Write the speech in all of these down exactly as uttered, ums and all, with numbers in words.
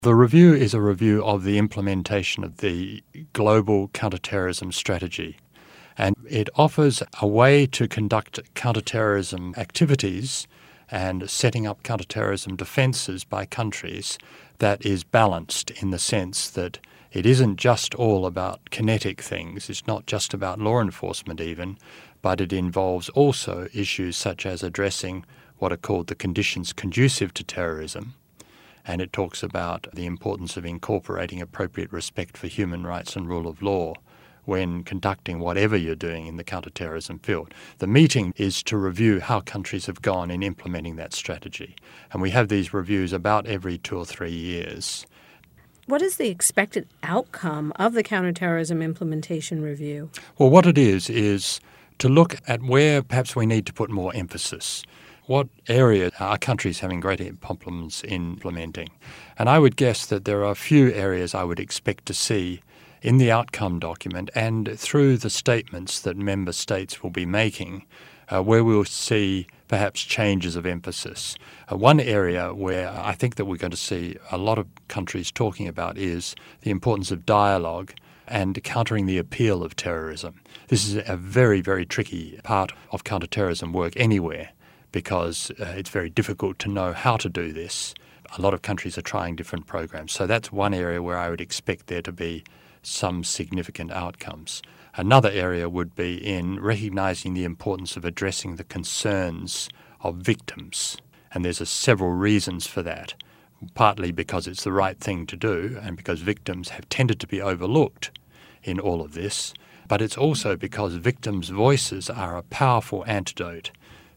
The review is a review of the implementation of the global counterterrorism strategy, and it offers a way to conduct counterterrorism activities and setting up counterterrorism defences by countries that is balanced in the sense that it isn't just all about kinetic things, it's not just about law enforcement even, but it involves also issues such as addressing what are called the conditions conducive to terrorism. And it talks about the importance of incorporating appropriate respect for human rights and rule of law when conducting whatever you're doing in the counterterrorism field. The meeting is to review how countries have gone in implementing that strategy. And we have these reviews about every two or three years. What is the expected outcome of the counterterrorism implementation review? Well, what it is, is to look at where perhaps we need to put more emphasis. What area are countries having greater problems in implementing? And I would guess that there are a few areas I would expect to see in the outcome document and through the statements that member states will be making, uh, where we'll see perhaps changes of emphasis. Uh, one area where I think that we're going to see a lot of countries talking about is the importance of dialogue and countering the appeal of terrorism. This is a very, very tricky part of counterterrorism work anywhere, because uh, it's very difficult to know how to do this. A lot of countries are trying different programs. So that's one area where I would expect there to be some significant outcomes. Another area would be in recognising the importance of addressing the concerns of victims. And there's a several reasons for that, partly because it's the right thing to do and because victims have tended to be overlooked in all of this, but it's also because victims' voices are a powerful antidote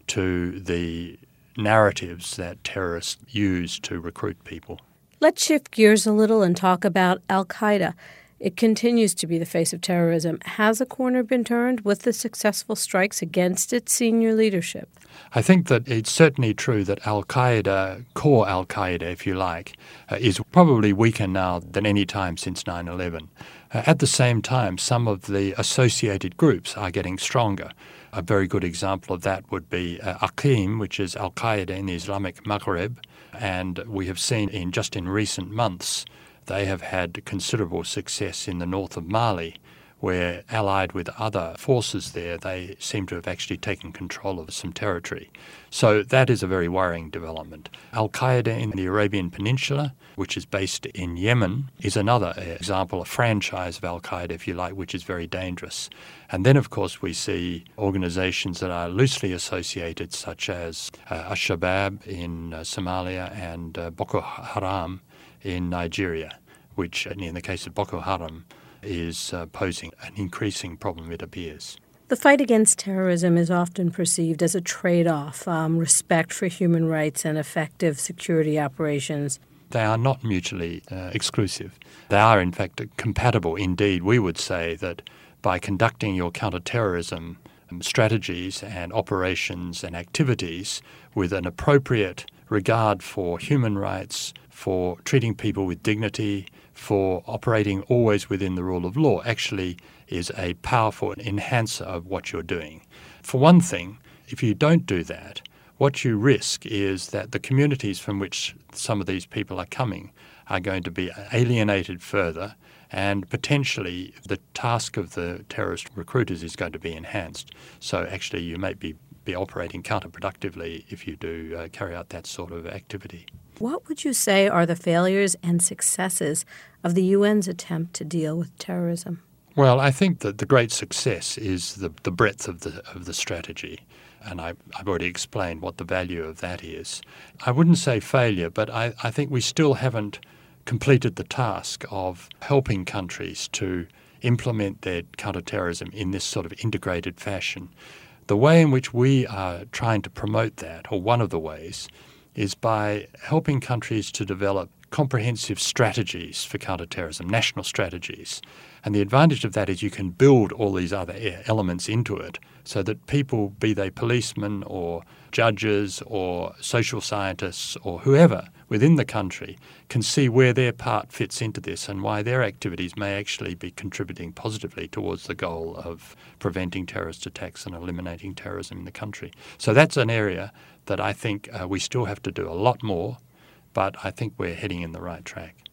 to the narratives that terrorists use to recruit people. Let's shift gears a little and talk about al-Qaeda. It continues to be the face of terrorism. Has a corner been turned with the successful strikes against its senior leadership? I think that it's certainly true that al-Qaeda, core al-Qaeda, if you like, uh, is probably weaker now than any time since nine eleven. Uh, at the same time, some of the associated groups are getting stronger. A very good example of that would be uh, Aqim, which is al-Qaeda in the Islamic Maghreb, and we have seen in just in recent months they have had considerable success in the north of Mali, where, allied with other forces there, they seem to have actually taken control of some territory. So that is a very worrying development. Al-Qaeda in the Arabian Peninsula, which is based in Yemen, is another example, a franchise of Al-Qaeda, if you like, which is very dangerous. And then, of course, we see organizations that are loosely associated, such as uh, Al-Shabaab in uh, Somalia and uh, Boko Haram in Nigeria, which, in the case of Boko Haram, is uh, posing an increasing problem, it appears. The fight against terrorism is often perceived as a trade-off, um, respect for human rights and effective security operations. They are not mutually uh, exclusive. They are, in fact, compatible. Indeed, we would say that by conducting your counterterrorism um, strategies and operations and activities with an appropriate regard for human rights, for treating people with dignity, for operating always within the rule of law, actually is a powerful enhancer of what you're doing. For one thing, if you don't do that, what you risk is that the communities from which some of these people are coming are going to be alienated further, and potentially the task of the terrorist recruiters is going to be enhanced. So actually you may be, be operating counterproductively if you do uh, carry out that sort of activity. What would you say are the failures and successes of the U N's attempt to deal with terrorism? Well, I think that the great success is the, the breadth of the of the strategy, and I, I've already explained what the value of that is. I wouldn't say failure, but I, I think we still haven't completed the task of helping countries to implement their counterterrorism in this sort of integrated fashion. The way in which we are trying to promote that, or one of the ways, is by helping countries to develop comprehensive strategies for counterterrorism, national strategies. And the advantage of that is you can build all these other elements into it so that people, be they policemen or judges or social scientists or whoever within the country, can see where their part fits into this and why their activities may actually be contributing positively towards the goal of preventing terrorist attacks and eliminating terrorism in the country. So that's an area that I think uh, we still have to do a lot more, but I think we're heading in the right track.